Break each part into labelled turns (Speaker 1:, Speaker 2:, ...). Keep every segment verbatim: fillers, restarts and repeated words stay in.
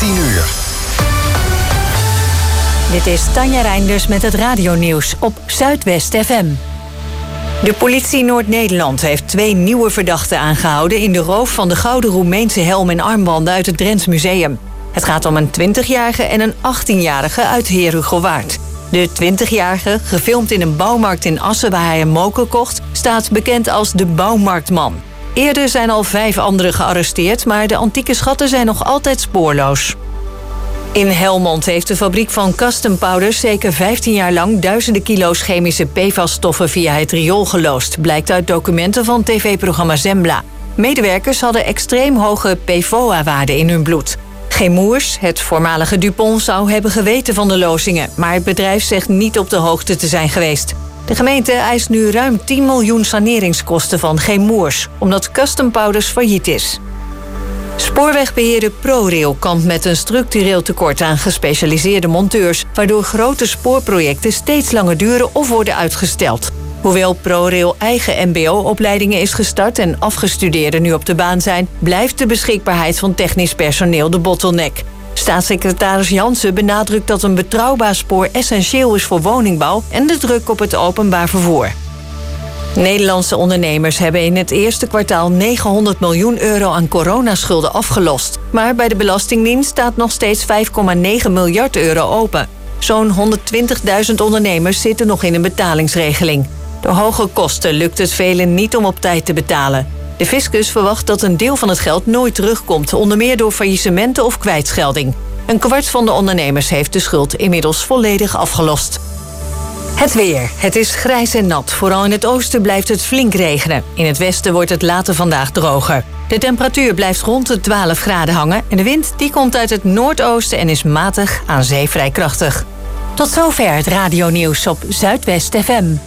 Speaker 1: tien uur.
Speaker 2: Dit is Tanja Reinders met het radionieuws op Zuidwest F M. De politie Noord-Nederland heeft twee nieuwe verdachten aangehouden in de roof van de gouden Roemeense helm en armbanden uit het Drents Museum. Het gaat om een twintigjarige en een achttienjarige uit Herugowaard. De twintigjarige, gefilmd in een bouwmarkt in Assen waar hij een moker kocht, staat bekend als de bouwmarktman. Eerder zijn al vijf anderen gearresteerd, maar de antieke schatten zijn nog altijd spoorloos. In Helmond heeft de fabriek van Custom Powders zeker vijftien jaar lang duizenden kilo's chemische P F A S-stoffen via het riool geloosd, blijkt uit documenten van tv-programma Zembla. Medewerkers hadden extreem hoge P F O A-waarden in hun bloed. Chemours, het voormalige Dupont, zou hebben geweten van de lozingen, maar het bedrijf zegt niet op de hoogte te zijn geweest. De gemeente eist nu ruim tien miljoen saneringskosten van Chemours, omdat Custom Powders failliet is. Spoorwegbeheerder ProRail kampt met een structureel tekort aan gespecialiseerde monteurs, waardoor grote spoorprojecten steeds langer duren of worden uitgesteld. Hoewel ProRail eigen M B O-opleidingen is gestart en afgestudeerden nu op de baan zijn, blijft de beschikbaarheid van technisch personeel de bottleneck. Staatssecretaris Jansen benadrukt dat een betrouwbaar spoor essentieel is voor woningbouw en de druk op het openbaar vervoer. Nederlandse ondernemers hebben in het eerste kwartaal negenhonderd miljoen euro aan coronaschulden afgelost. Maar bij de Belastingdienst staat nog steeds vijf komma negen miljard euro open. Zo'n honderdtwintigduizend ondernemers zitten nog in een betalingsregeling. Door hoge kosten lukt het velen niet om op tijd te betalen. De fiscus verwacht dat een deel van het geld nooit terugkomt, onder meer door faillissementen of kwijtschelding. Een kwart van de ondernemers heeft de schuld inmiddels volledig afgelost. Het weer. Het is grijs en nat. Vooral in het oosten blijft het flink regenen. In het westen wordt het later vandaag droger. De temperatuur blijft rond de twaalf graden hangen en de wind die komt uit het noordoosten en is matig, aan zee vrij krachtig. Tot zover het radionieuws op Zuidwest F M.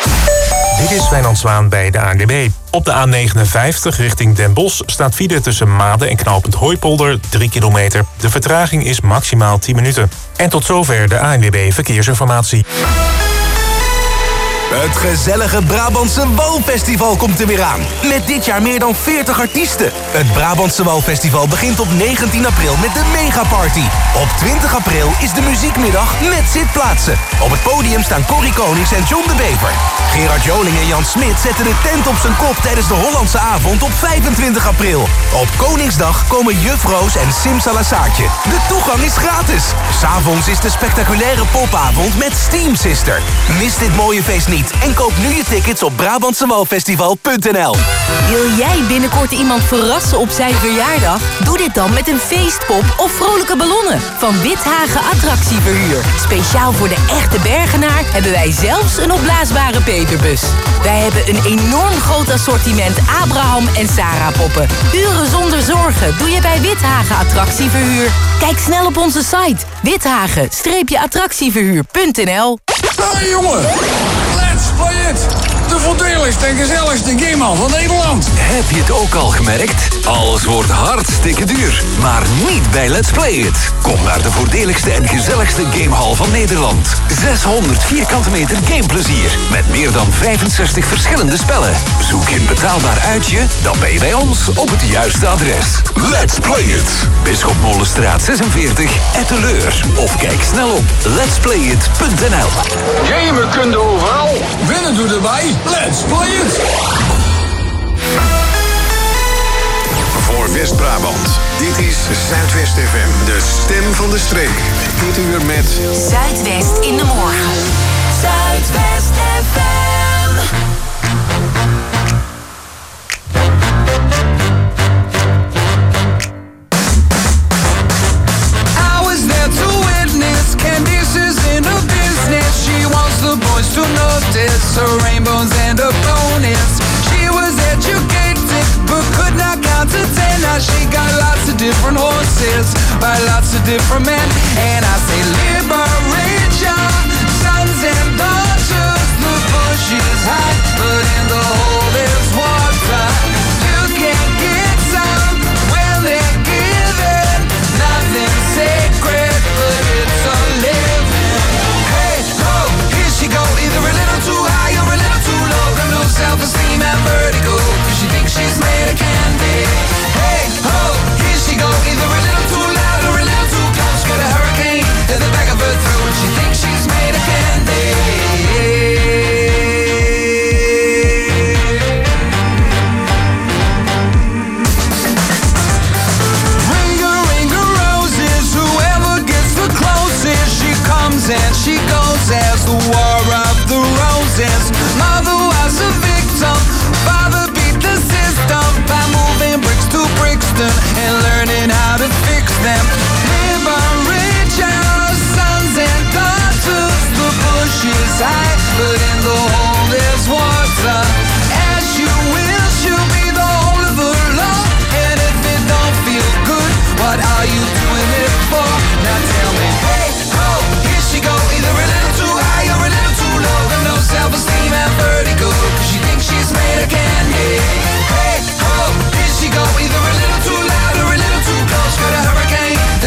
Speaker 3: Dit is Wijnand Zwaan bij de A N W B. Op de A negenenvijftig richting Den Bosch staat file tussen Maden en knooppunt Hooipolder drie kilometer. De vertraging is maximaal tien minuten. En tot zover de A N W B Verkeersinformatie.
Speaker 1: Het gezellige Brabantse Walfestival komt er weer aan. Met dit jaar meer dan veertig artiesten. Het Brabantse Walfestival begint op negentien april met de Megaparty. Op twintig april is de muziekmiddag met zitplaatsen. Op het podium staan Corrie Konings en John de Bever. Gerard Joling en Jan Smit zetten de tent op zijn kop tijdens de Hollandse avond op vijfentwintig april. Op Koningsdag komen Juf Roos en Simsalasaartje. De toegang is gratis. 'S Avonds is de spectaculaire popavond met Steam Sister. Mis dit mooie feest niet en koop nu je tickets op Brabantsewalfestival punt n l.
Speaker 4: Wil jij binnenkort iemand verrassen op zijn verjaardag? Doe dit dan met een feestpop of vrolijke ballonnen van Withagen Attractieverhuur. Speciaal voor de echte Bergenaar hebben wij zelfs een opblaasbare Peterbus. Wij hebben een enorm groot assortiment Abraham en Sarah poppen. Uren zonder zorgen doe je bij Withagen Attractieverhuur. Kijk snel op onze site withagen attractieverhuur punt n l.
Speaker 5: Hey jongen, let's play it! De voordeligste en gezelligste gamehal van Nederland.
Speaker 6: Heb je het ook al gemerkt? Alles wordt hartstikke duur. Maar niet bij Let's Play It. Kom naar de voordeligste en gezelligste gamehal van Nederland. zeshonderd vierkante meter gameplezier. Met meer dan vijfenzestig verschillende spellen. Zoek je een betaalbaar uitje? Dan ben je bij ons op het juiste adres. Let's Play It. Bisschop Molenstraat zesenveertig, Etteleur. Of kijk snel op lets play it punt n l.
Speaker 5: Gamen kun je overal. Winnen doe erbij. Let's play it!
Speaker 7: Voor West-Brabant. Dit is Zuidwest F M, de stem van de streek. Dit uur met
Speaker 4: Zuidwest in de morgen. Zuidwest F M.
Speaker 8: I was there to witness Candice's in her business. She wants the boys to notice her rainbows and her bonus. She was educated but could not count to ten. Now she got lots of different horses by lots of different men. And I say liberate your sons and daughters. The bush is high, but in the hole there's water. You can't get some when they're given. Nothing sacred, but it's a living. Hey, ho, here she go. Either a little too high or a little too low. Got no self-esteem and vertigo, cause she thinks she's made of candy. Hey, ho, here she go. Either a little too loud or a little too them. Live on rich our sons and daughters. The bush is high, but in the hole there's water. As you will, she'll be the whole of her love. And if it don't feel good, what are you doing it for? Now tell me, hey, ho, here she go. Either a little too high or a little too low. Got no self-esteem and vertigo, cause she thinks she's made of candy. Hey, ho, here she go. Either a little too loud or a little too close. Got a hurricane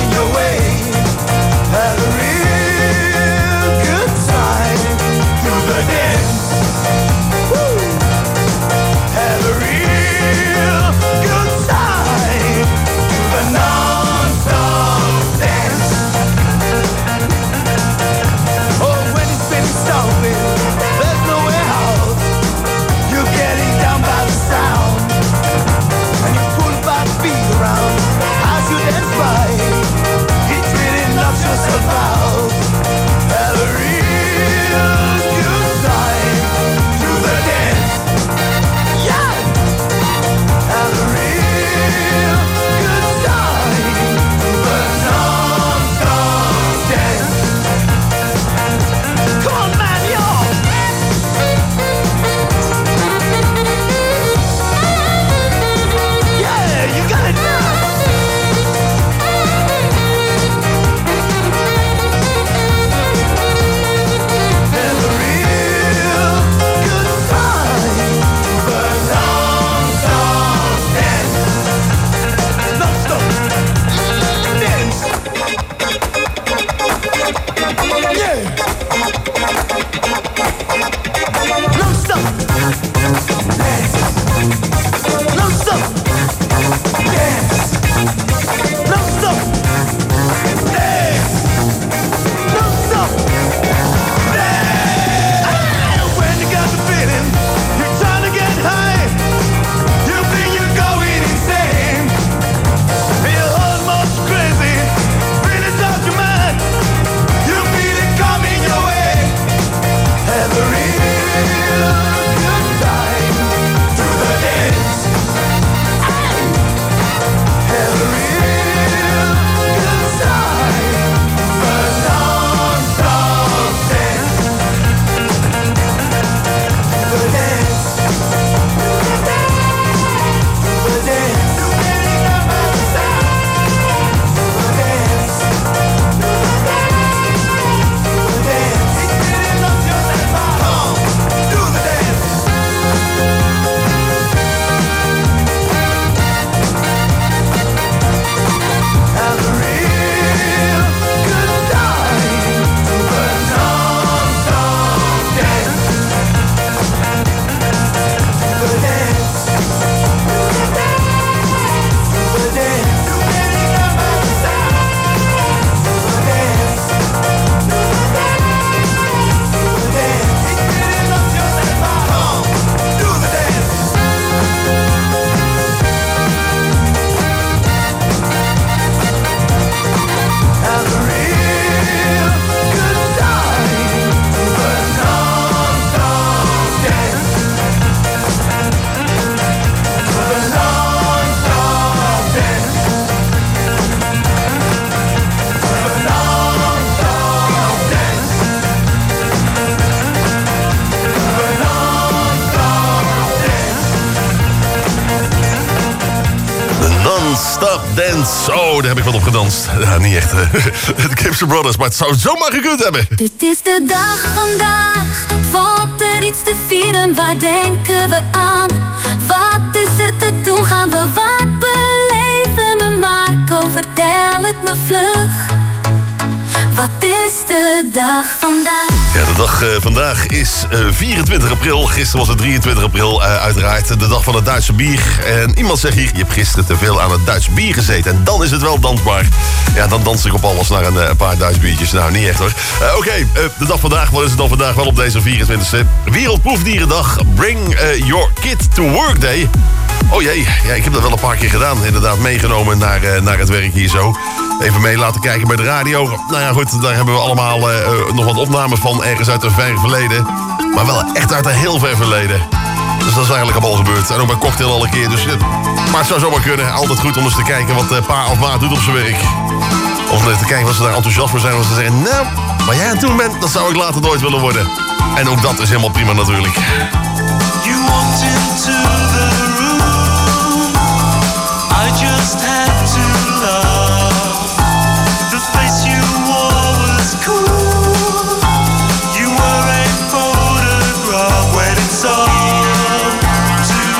Speaker 9: Dance. Oh, daar heb ik wat op gedanst. Ja, niet echt. De Gibson Brothers, maar het zou het zomaar gekund hebben.
Speaker 10: Dit is de dag vandaag. Valt er iets te vieren, waar denken we aan? Wat is er te doen, gaan we wat beleven? Me Marco, vertel het me vlug. Wat is de dag vandaag?
Speaker 9: Ja, de dag uh, vandaag is uh, vierentwintig april. Gisteren was het drieëntwintig april, uh, uiteraard. De dag van het Duitse bier. En iemand zegt hier, je hebt gisteren te veel aan het Duitse bier gezeten. En dan is het wel dansbaar. Ja, dan dans ik op alles naar een, uh, een paar Duits biertjes. Nou, niet echt hoor. Uh, Oké, okay, uh, de dag vandaag. Wat is het dan vandaag wel op deze vierentwintigste? Wereldproefdierendag. Bring uh, your kid to work day. Oh jee, ja, ik heb dat wel een paar keer gedaan. Inderdaad, meegenomen naar, uh, naar het werk hier zo. Even mee laten kijken bij de radio. Nou ja, goed, daar hebben we allemaal uh, uh, nog wat opnames van. Ergens uit een ver verleden. Maar wel echt uit een heel ver verleden. Dus dat is eigenlijk allemaal gebeurd. En ook bij Cocktail al een keer. Dus, uh, maar het zou zomaar kunnen. Altijd goed om eens te kijken wat uh, pa of ma doet op zijn werk. Of uh, te kijken wat ze daar enthousiast voor zijn. Of ze zeggen, nou, waar jij aan toe bent, dat zou ik later nooit willen worden. En ook dat is helemaal prima natuurlijk.
Speaker 11: You walked into the room. I just had to love. The face you wore was cool. You were a photograph when it's all too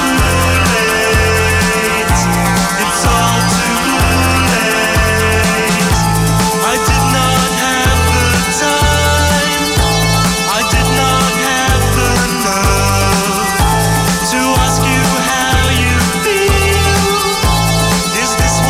Speaker 11: late. It's all too late. I did not have the time. I did not have the nerve to ask you how you feel. Is this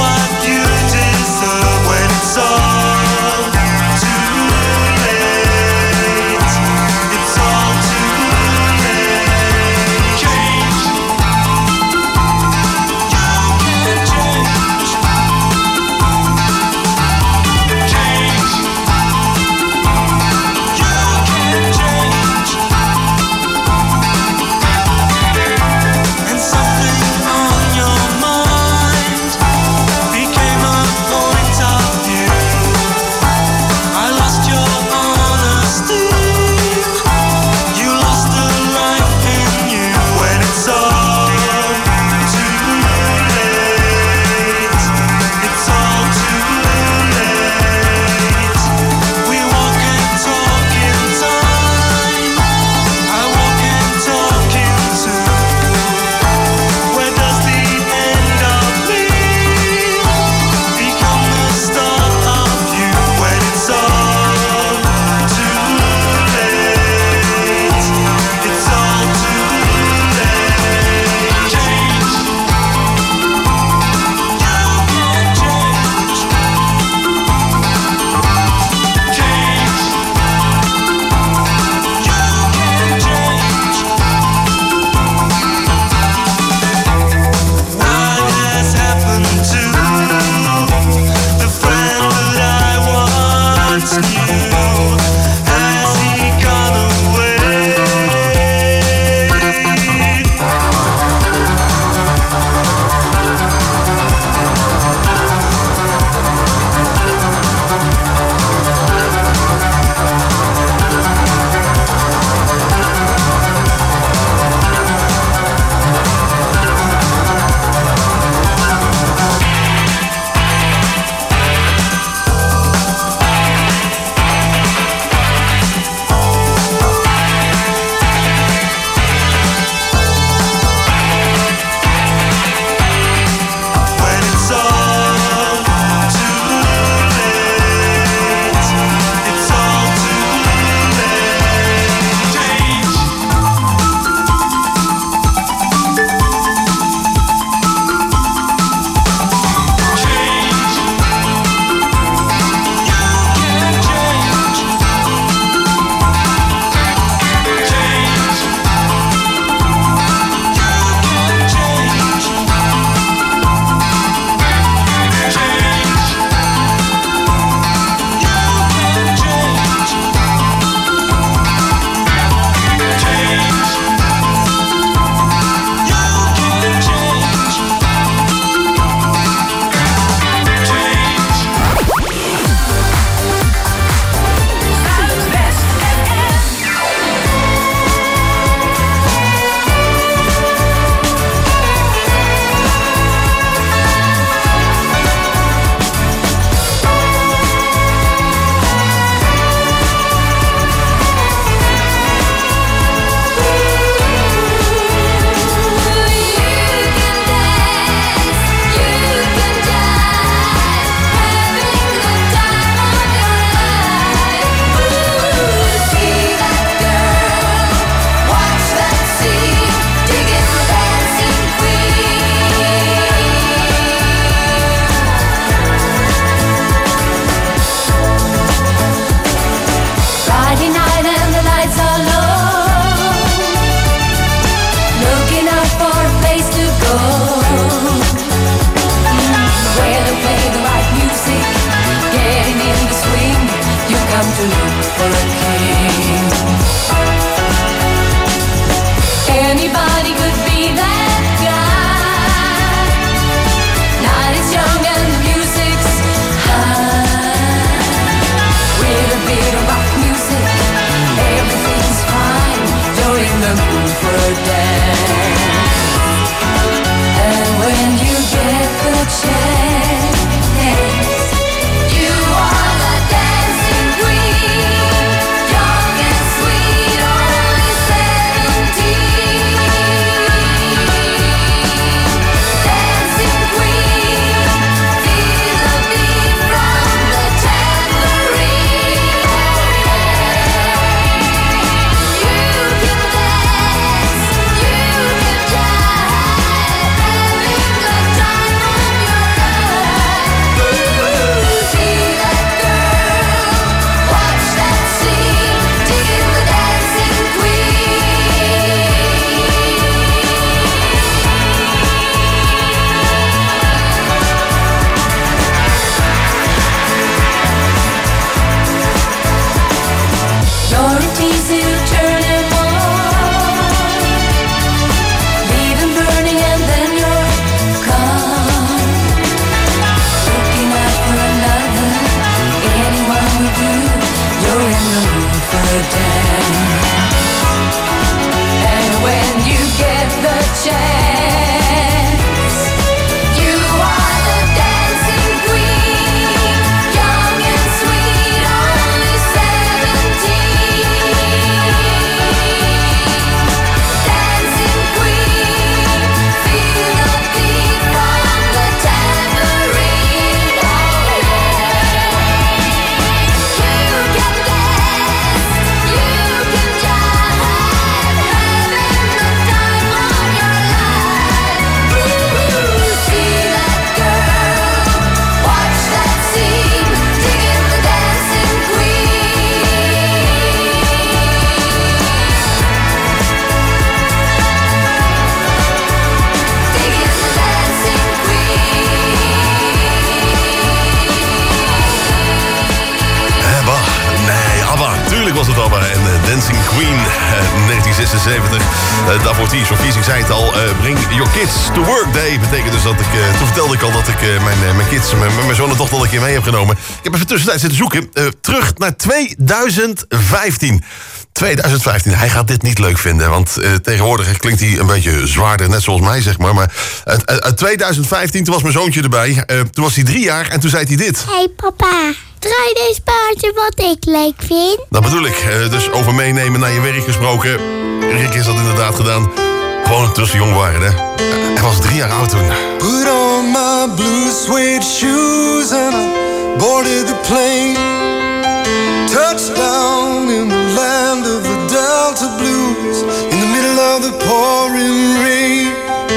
Speaker 9: ABBA en uh, Dancing Queen, uh, negentien zesenzeventig. Uh, daarvoor Tears for Fears, ik zei het al, uh, bring your kids to work day. Betekent dus dat ik, uh, toen vertelde ik al dat ik uh, mijn, uh, mijn kids, mijn, mijn zoon en dochter al een keer mee heb genomen. Ik heb even tussentijd zitten zoeken, uh, terug naar tweeduizend vijftien. tweeduizend vijftien, hij gaat dit niet leuk vinden, want uh, tegenwoordig klinkt hij een beetje zwaarder, net zoals mij, zeg maar. Maar uit uh, uh, tweeduizend vijftien, toen was mijn zoontje erbij, uh, toen was hij drie jaar en toen zei hij dit.
Speaker 12: Hé hey papa, draai deze paardje wat ik leuk vind.
Speaker 9: Dat bedoel ik, uh, dus over meenemen naar je werk gesproken. Rick is dat inderdaad gedaan, gewoon toen ze jong waren, hè. Uh, hij was drie jaar oud toen.
Speaker 13: Put on my blue suede shoes and I boarded the plane. Touchdown in the land of the Delta Blues, in the middle of the pouring rain.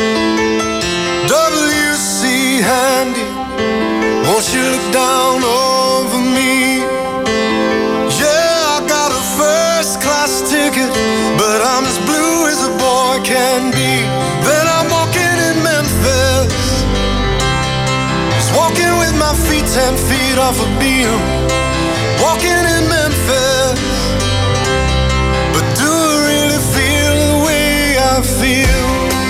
Speaker 13: W C Handy, won't you look down over me? Yeah, I got a first class ticket, but I'm as blue as a boy can be. Then I'm walking in Memphis, just walking with my feet ten feet off a beam. Walking in Memphis, but do I really feel the way I feel?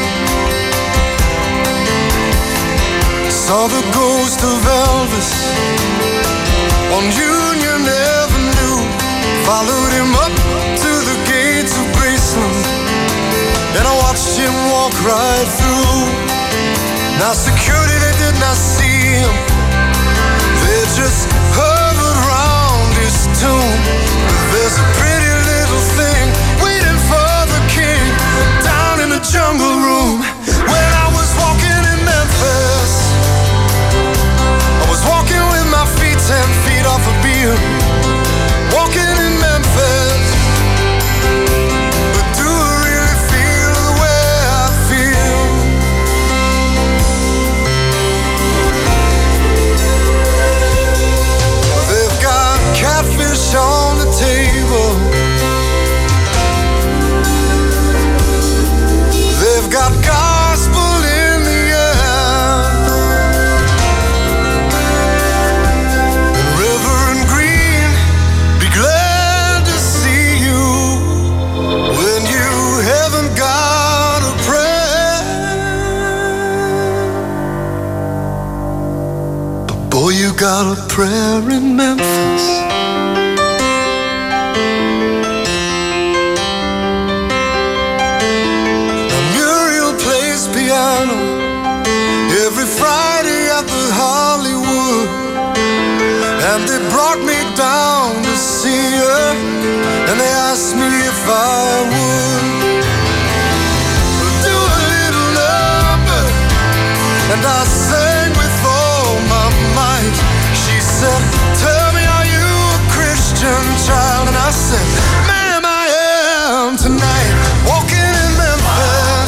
Speaker 13: Saw the ghost of Elvis on Union Avenue. Followed him up to the gates of Graceland, and I watched him walk right through. Now security, they did not see him, they just hovered around his tomb. There's a pretty little thing waiting for the king down in the jungle room. When I was walking in Memphis, I was walking with my feet ten feet off a beam. Walking in Memphis, but do I really feel the way I feel? They've got catfish on the table, they've got gospel in the air, and Reverend Green, be glad to see you when you haven't got a prayer. But boy, you got a prayer in Memphis. Every Friday at the Hollywood, and they brought me down to see her, and they asked me if I would do a little number, and I sang with all my might. She said, tell me, are you a Christian child? And I said, ma'am, I am tonight. Walking in Memphis,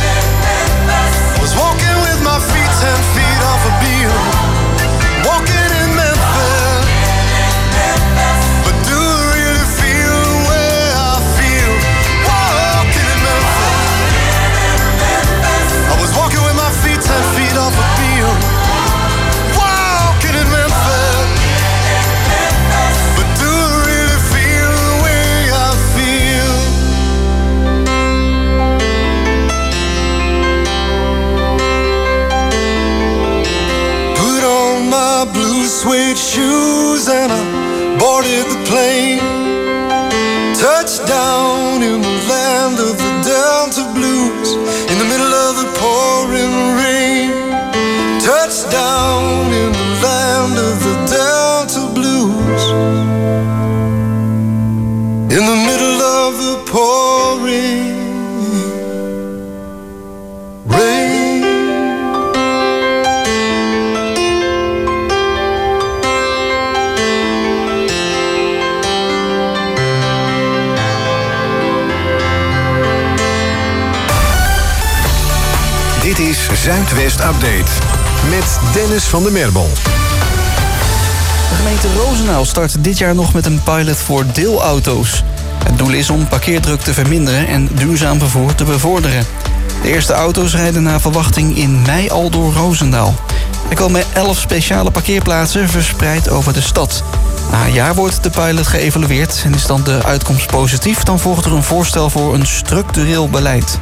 Speaker 13: walking with my feet ten feet off a beam. Walking in Memphis, but do I really feel the way I feel? Walking in Memphis, I was walking with my feet ten feet off a beam. Walking in Memphis, but do I really feel the way I feel? My blue suede shoes and I boarded the plane. Touchdown in the land of the Delta Blues, in the middle of the pouring rain. Touchdown in the land of the Delta Blues, in the middle of the pouring rain.
Speaker 7: Dit is Zuidwest Update met Dennis van der Merbel.
Speaker 14: De gemeente Roosendaal start dit jaar nog met een pilot voor deelauto's. Het doel is om parkeerdruk te verminderen en duurzaam vervoer te bevorderen. De eerste auto's rijden naar verwachting in mei al door Roosendaal. Er komen elf speciale parkeerplaatsen verspreid over de stad. Na een jaar wordt de pilot geëvalueerd en is dan de uitkomst positief, dan volgt er een voorstel voor een structureel beleid.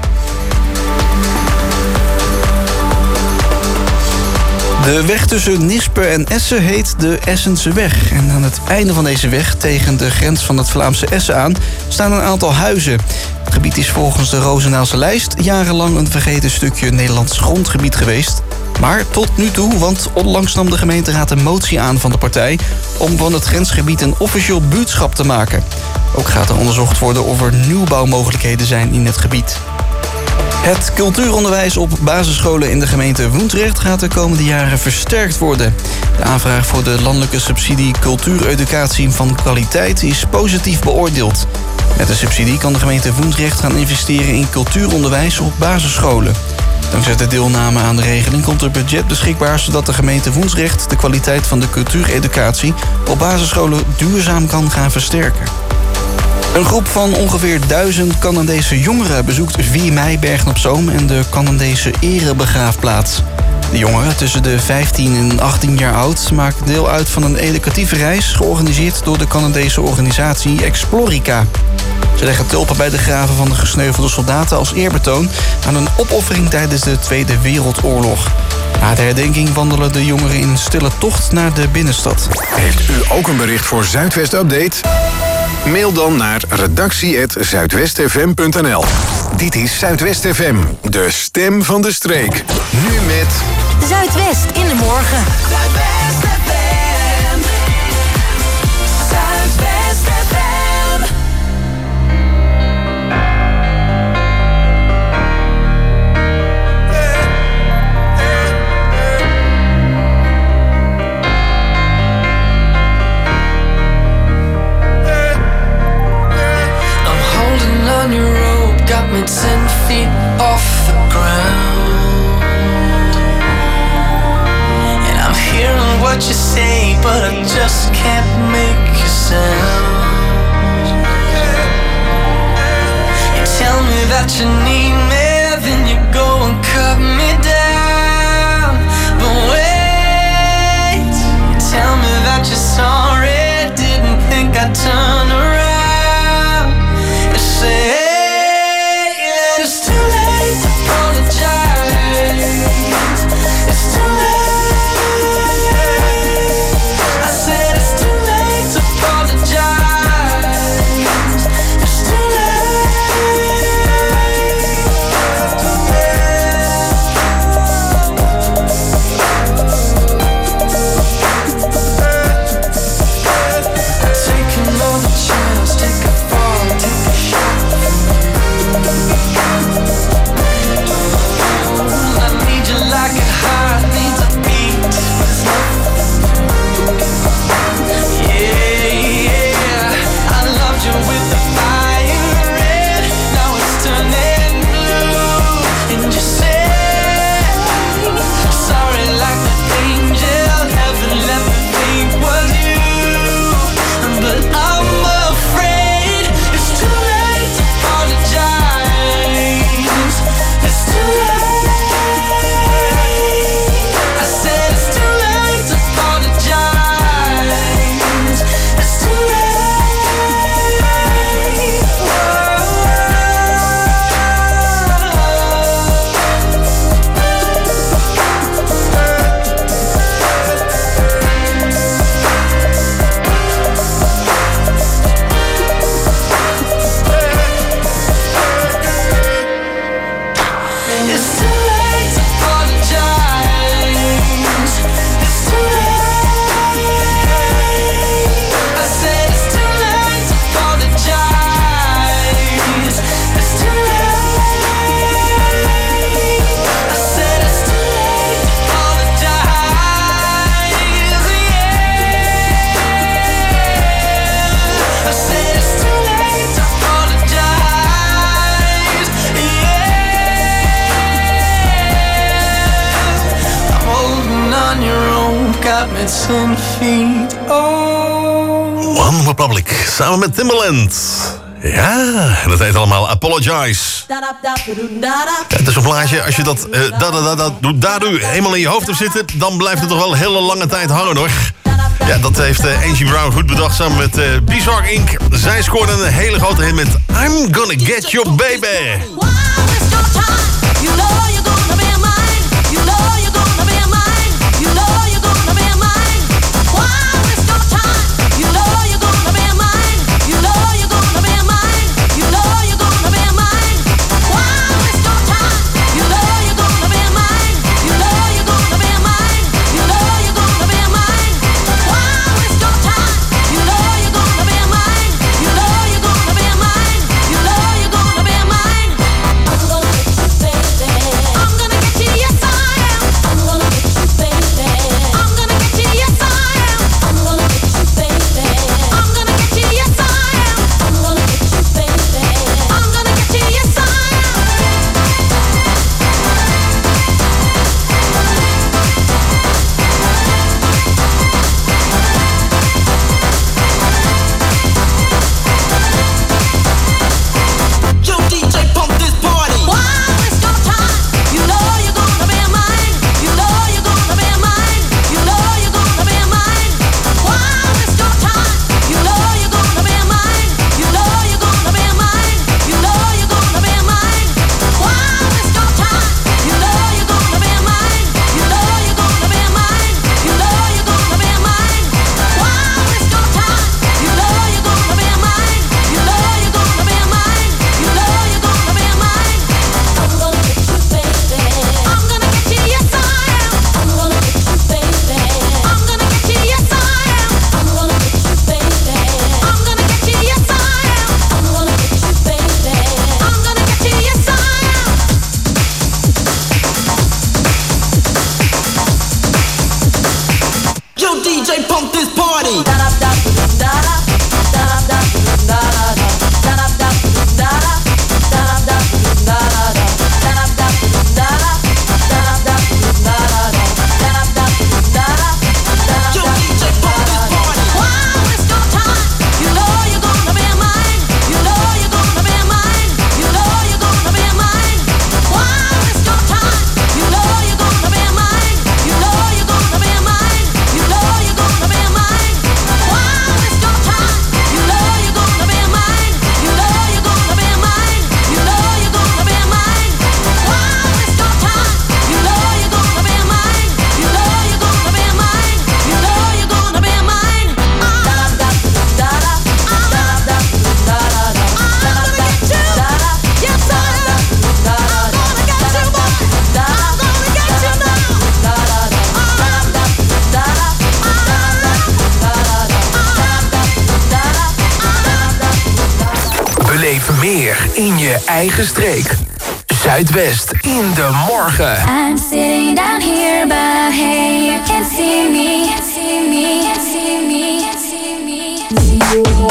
Speaker 14: De weg tussen Nispe en Essen heet de Essenseweg. En aan het einde van deze weg, tegen de grens van het Vlaamse Essen aan, staan een aantal huizen. Het gebied is volgens de Rozenaalse lijst jarenlang een vergeten stukje Nederlands grondgebied geweest. Maar tot nu toe, want onlangs nam de gemeenteraad een motie aan van de partij om van het grensgebied een officieel buurtschap te maken. Ook gaat er onderzocht worden of er nieuwbouwmogelijkheden zijn in het gebied. Het cultuuronderwijs op basisscholen in de gemeente Woensdrecht gaat de komende jaren versterkt worden. De aanvraag voor de landelijke subsidie cultuureducatie van kwaliteit is positief beoordeeld. Met de subsidie kan de gemeente Woensdrecht gaan investeren in cultuuronderwijs op basisscholen. Dankzij de deelname aan de regeling komt er budget beschikbaar, zodat de gemeente Woensdrecht de kwaliteit van de cultuureducatie op basisscholen duurzaam kan gaan versterken. Een groep van ongeveer duizend Canadese jongeren bezoekt vier mei Bergen op Zoom en de Canadese erebegraafplaats. De jongeren, tussen de vijftien en achttien jaar oud, maken deel uit van een educatieve reis georganiseerd door de Canadese organisatie Explorica. Ze leggen tulpen bij de graven van de gesneuvelde soldaten als eerbetoon aan een opoffering tijdens de Tweede Wereldoorlog. Na de herdenking wandelen de jongeren in een stille tocht naar de binnenstad.
Speaker 7: Heeft u ook een bericht voor Zuidwest Update? Mail dan naar redactie at zuidwestfm punt n l. Dit is Zuidwest F M, de stem van de streek. Nu met
Speaker 4: Zuidwest in de morgen.
Speaker 8: Zuidwest F M. Zuidwest F M.
Speaker 15: I'm holding on your rope, got me ten feet off the ground. And I'm hearing what you say, but I just can't make a sound. You tell me that you need me, then you go and cut me down. But wait, you tell me that you're sorry, didn't think I'd turn around. You say that it's too late to apologize. It's too late. I said it's too late to apologize. It's too take another chance, take a fall, take a shot from you. I need you like a heart needs a beat. Yeah, yeah. I loved you with the fire red, now it's turning blue. And you say sorry like the angel heaven let me think was you. But I'm afraid it's too late to apologize. It's too late. I said it's too late to apologize. It's too It's too late to apologize. It's too late. I said it's too late to apologize. It's too late. I said it's too late to apologize. Yeah. I said it's too late to apologize. Yeah. I'm holding on your rope, got me ten feet. Oh.
Speaker 9: One Republic, samen met Timbaland. Ja, en dat heet allemaal Apologize. Ja, het is een plaatje, als je dat uh, da, da, da, da, da, da, eenmaal in je hoofd hebt zitten, dan blijft het toch wel een hele lange tijd hangen, hoor. Ja, dat heeft uh, Angie Brown goed bedacht samen met uh, Bizarre Incorporated. Zij scoorde een hele grote hit met I'm Gonna Get Your Baby.
Speaker 1: Meer in je eigen streek. Zuidwest in de morgen.
Speaker 10: I'm sitting down here, but hey, you can't see me, see me, see me, see me, see me.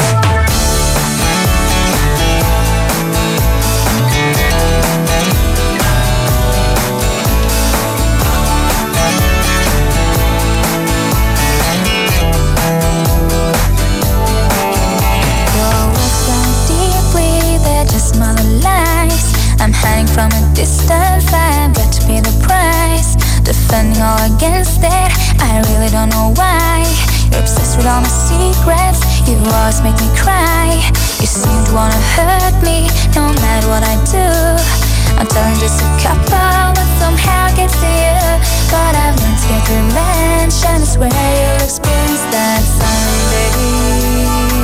Speaker 16: I'm hiding from a distant vibe, got to pay the price. Defending all against it, I really don't know why. You're obsessed with all my secrets, you always make me cry. You seem to wanna hurt me, no matter what I do. I'm telling just a couple, but somehow gets to you. But I've learned to get revenge, and I swear you'll experience that someday.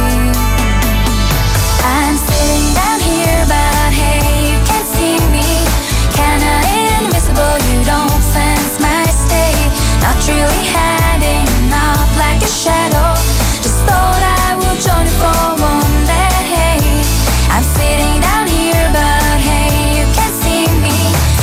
Speaker 16: I'm sitting down here, but hey, you can't see me. Kinda invisible, you don't sense my state. Not really hiding up like a shadow. Just thought I would join you for one day. I'm sitting down here, but hey, you can't see me.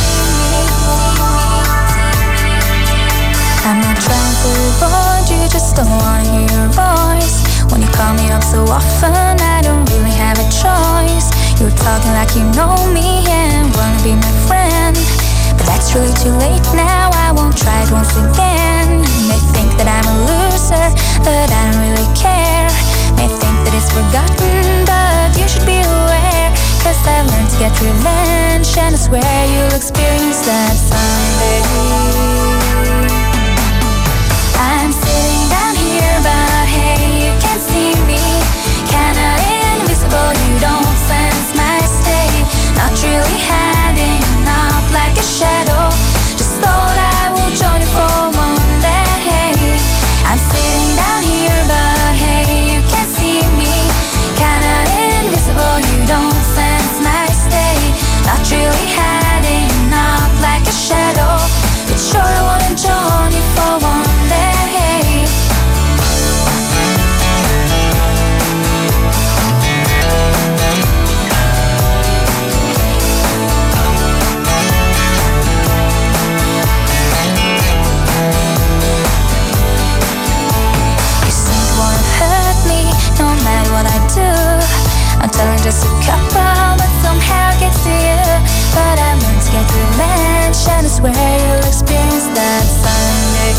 Speaker 16: I'm not trying to avoid you, just don't wanna hear your voice. When you call me up so often, I don't really have a choice. You're talking like you know me and wanna be my friend. But that's really too late now, I won't try it once again. You may think that I'm a loser, but I don't really care. May think that it's forgotten, but you should be aware. Cause I've learned to get revenge, and I swear you'll experience that someday. I'm sitting down here, but what I do. I'm telling just a couple, but somehow it gets to you. But I learned to get through mansion, it's where you'll experience that Sunday.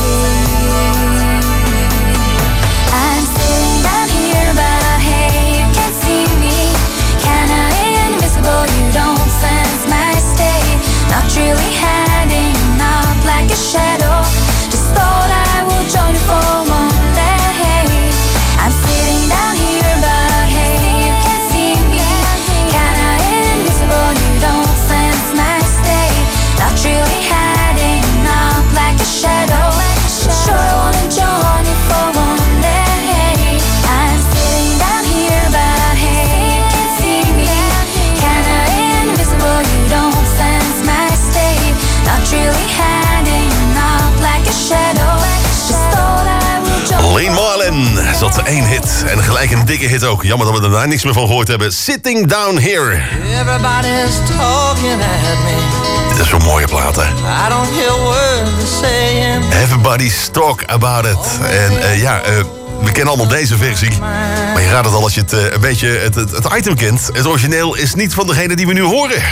Speaker 16: I'm sitting down here, but hey, you can't see me. Kinda invisible, you don't sense my state. Not really hiding, not like a shadow. Just thought I would join you for one day. I'm sitting down here, but hey, you can't see me. Kinda invisible, you don't sense my state. Not really hiding, not like a shadow. Sure, I wanna join you for one day. I'm sitting down here, but hey, you can't see me. Kinda invisible, you don't sense my state. Not really hiding, not like a shadow. Just thought I would join.
Speaker 9: Lynn Marlin, zat ze één hit en gelijk een dikke hit ook. Jammer dat we er daar niks meer van gehoord hebben. Sitting Down Here.
Speaker 15: Everybody's talking at me.
Speaker 9: Dit is zo'n mooie platen.
Speaker 15: I don't hear words they're saying.
Speaker 9: Everybody's talk about it. En uh, ja, uh, we kennen allemaal deze versie. Maar je raadt het al als je het, uh, een beetje het, het, het item kent. Het origineel is niet van degene die we nu horen.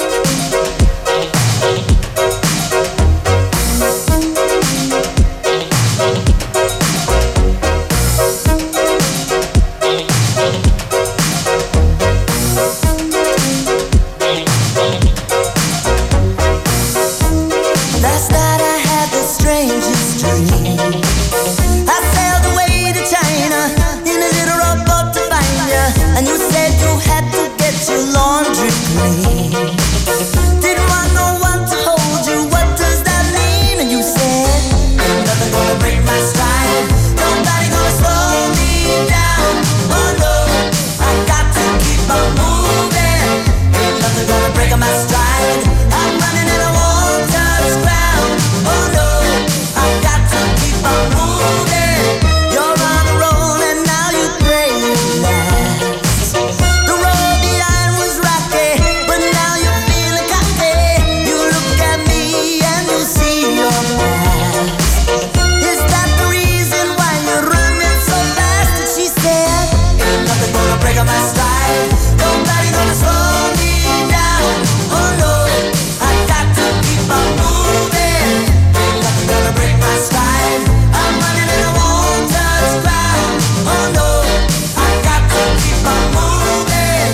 Speaker 15: Last night I had the strangest dream. I sailed away to China in a little rowboat to find ya. And you said you had to get your laundry clean. Didn't want no one to hold you, what does that mean? And you said, ain't nothing gonna break my stride. Nobody gonna slow me down. Oh no, I got to keep on moving. Ain't nothing gonna break my stride. I'm running and I won't touch ground. Oh no, I got to keep on moving. You're on a roll and now you pray you last. The road behind was rocky, but now you're feeling cocky. You look at me and you see your past. Is that the reason why you're running so fast? And she said, ain't nothing gonna break my stride. Nobody gonna slow me down. Oh no, I got to keep on moving. Ain't nothing gonna break my stride. I'm running and I won't touch ground. Oh no, I got to keep on moving.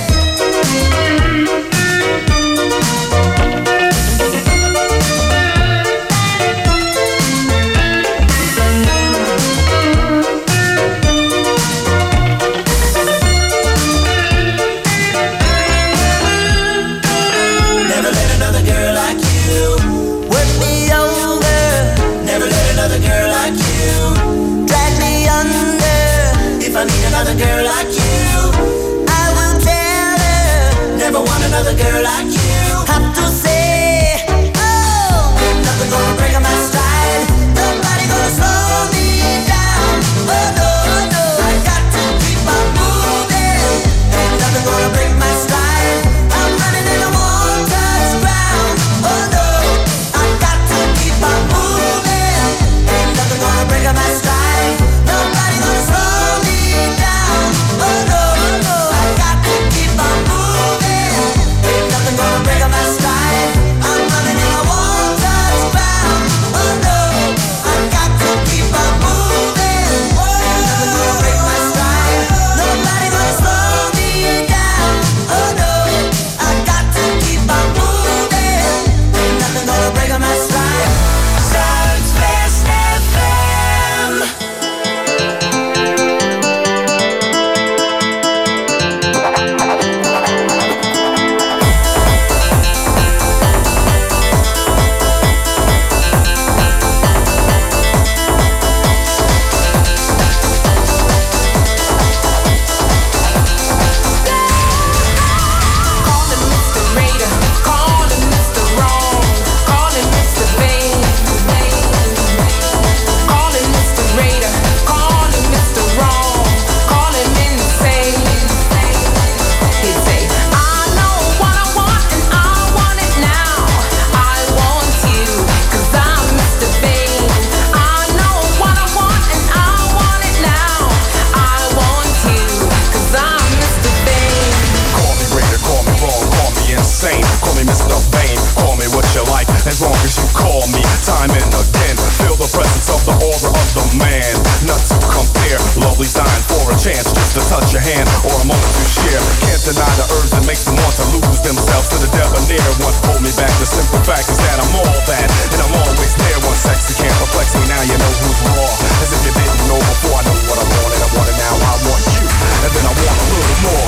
Speaker 15: Never let another girl like you work me over. Never let another girl like you drag me under. If I meet another girl like you, I will tell her. Never want another girl like you. Have to say, oh, ain't nothing gonna break my stride. Nobody gonna slow me down. Oh no, no, I got to keep on moving. Ain't nothing gonna break my stride. I'm running and I won't touch ground. Oh no, I got to keep on moving. Ain't nothing gonna break my stride. Nobody gonna slow me down. Oh no, no, I got to keep on moving. Ain't nothing gonna break
Speaker 17: probably signed for a chance just to touch your hand or a moment to share. Can't deny the urge that makes them want to lose themselves to the debonair. What hold me back? The simple fact is that I'm all that, and I'm always there. One sexy can't perplex me. Now you know who's raw. As if you didn't know before. I know what I wanted. I want it now. I want you, and then I want a little more.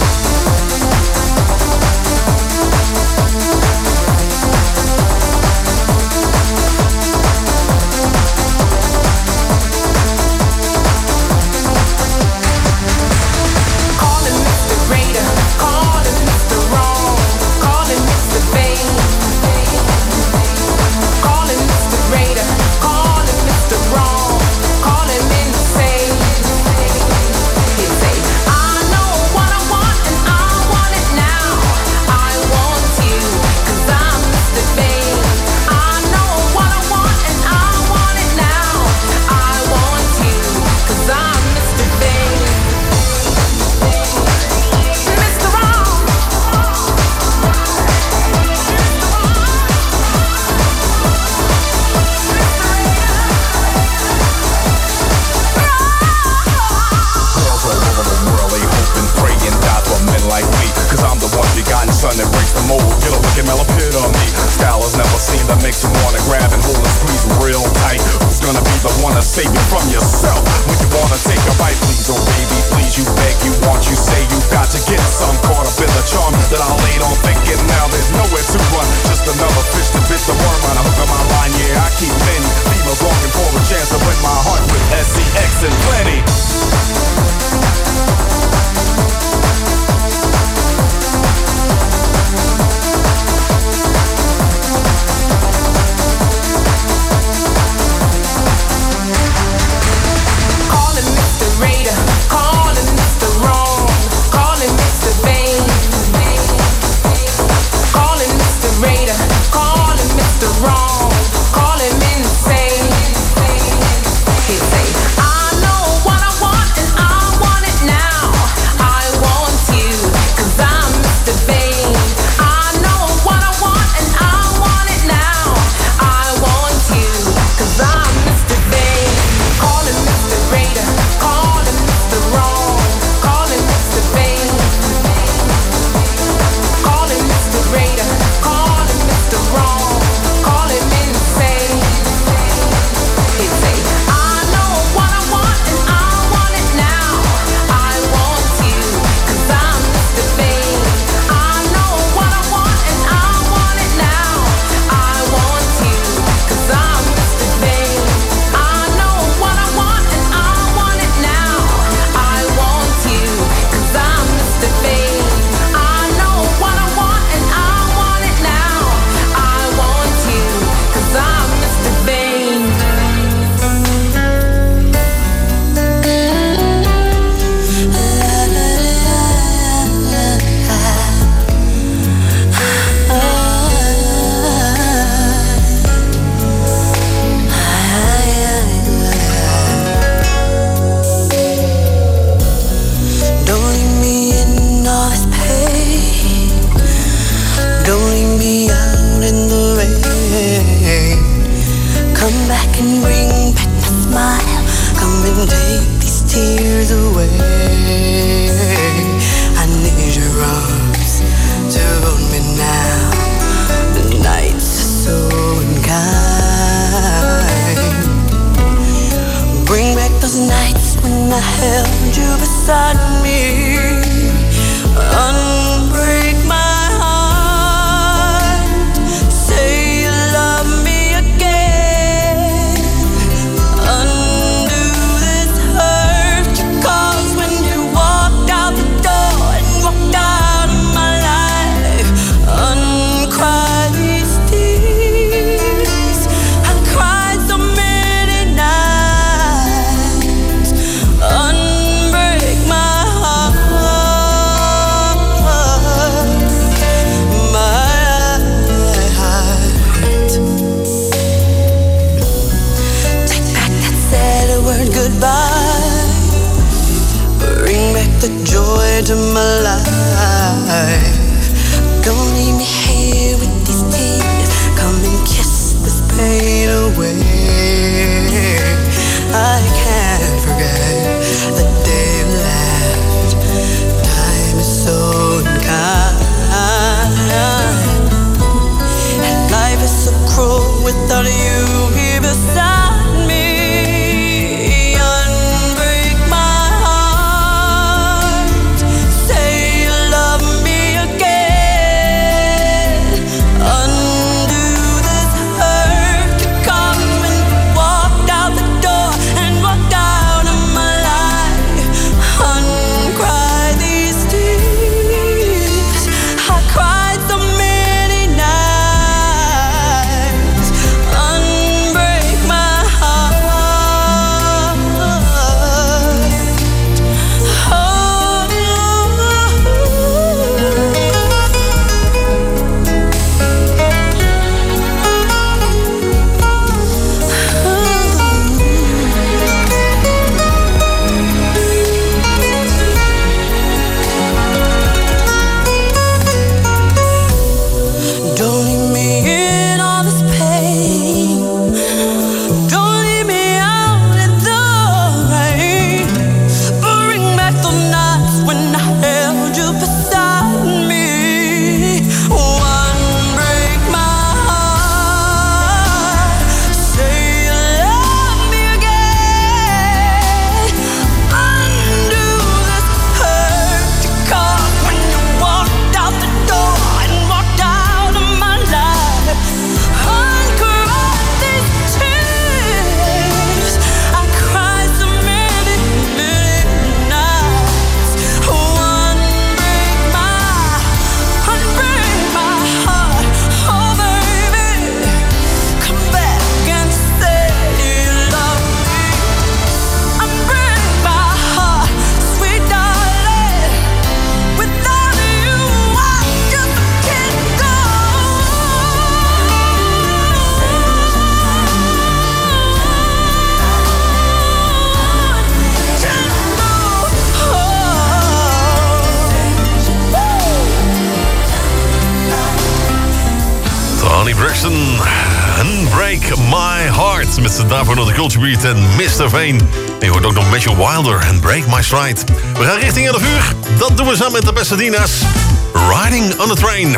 Speaker 17: Son that breaks the mold, get a look at epitome. Style is never seen that makes you wanna grab and hold and squeeze real tight. Who's gonna be the one to save you from yourself when you wanna take a bite? Please, oh baby, please, you beg, you want, you say you got to get some. Caught up in the charm that I laid on thinking now there's nowhere to run. Just another fish to bit the worm on a hook of my line. Yeah, I keep many females longing for a chance to win my heart with S C X and plenty.
Speaker 18: To my life, don't leave me here with these tears. Come and kiss this pain away. I can't forget the
Speaker 9: met daarvoor nog de Culture Beat en mister Vane. En je hoort ook nog Mitchell Wilder en Break My Stride. We gaan richting elf uur. Dat doen we samen met de Pasadena's. Riding on the Train.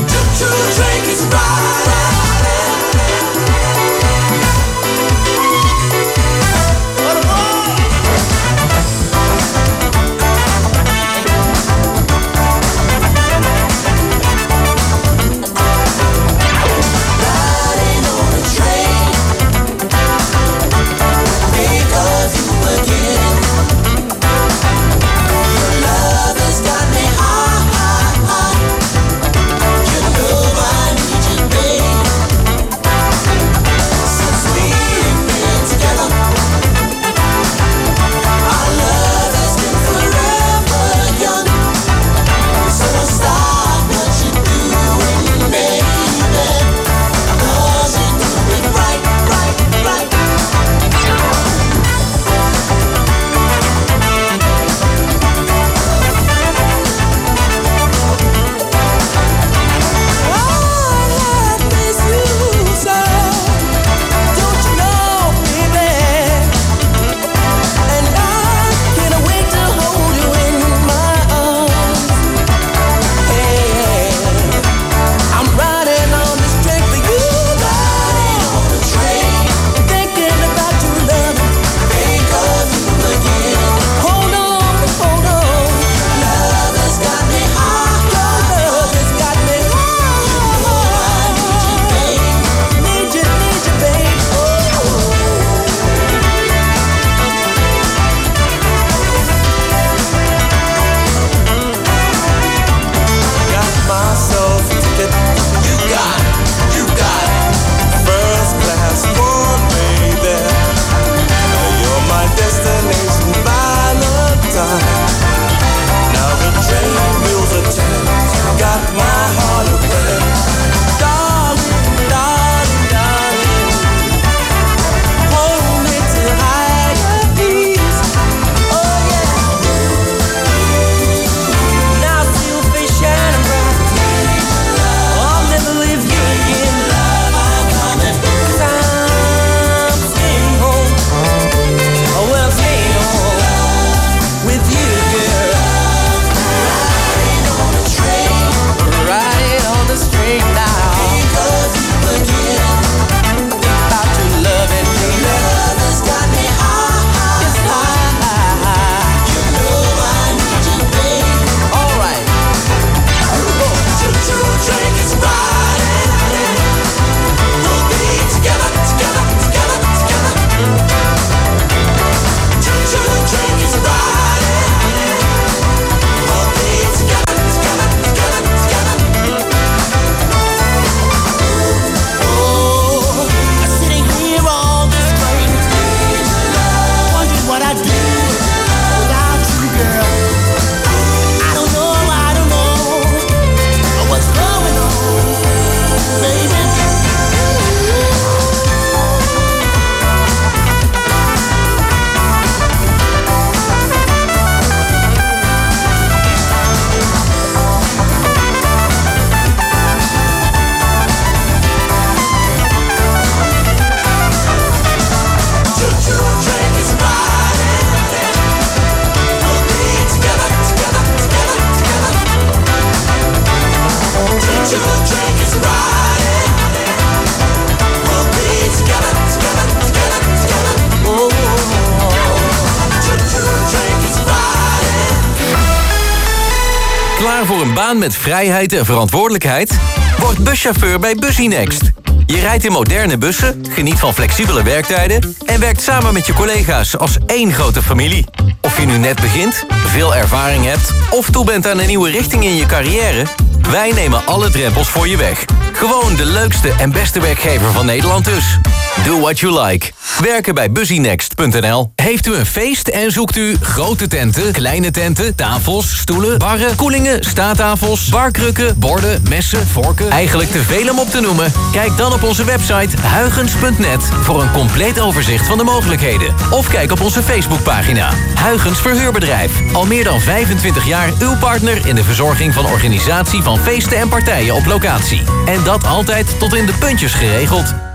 Speaker 19: Klaar voor een baan met vrijheid en verantwoordelijkheid? Word buschauffeur bij Busynext. Je rijdt in moderne bussen, geniet van flexibele werktijden en werkt samen met je collega's als één grote familie. Of je nu net begint, veel ervaring hebt of toe bent aan een nieuwe richting in je carrière, wij nemen alle drempels voor je weg. Gewoon de leukste en beste werkgever van Nederland dus. Do what you like. Werken bij busynext punt n l. Heeft u een feest en zoekt u grote tenten, kleine tenten, tafels, stoelen, barren, koelingen, staattafels, barkrukken, borden, messen, vorken? Eigenlijk te veel om op te noemen? Kijk dan op onze website huygens punt net voor een compleet overzicht van de mogelijkheden. Of kijk op onze Facebookpagina. Huygens Verhuurbedrijf. Al meer dan vijfentwintig jaar uw partner in de verzorging van organisatie van feesten en partijen op locatie. En dat altijd tot in de puntjes geregeld.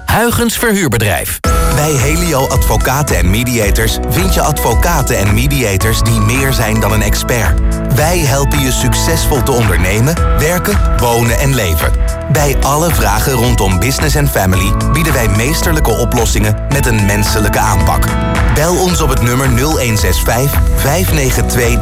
Speaker 19: Huygens Verhuurbedrijf.
Speaker 1: Bij Helio Advocaten en Mediators vind je advocaten en mediators die meer zijn dan een expert. Wij helpen je succesvol te ondernemen, werken, wonen en leven. Bij alle vragen rondom business en family bieden wij meesterlijke oplossingen met een menselijke aanpak. Bel ons op het nummer nul een zes vijf, vijf negen twee,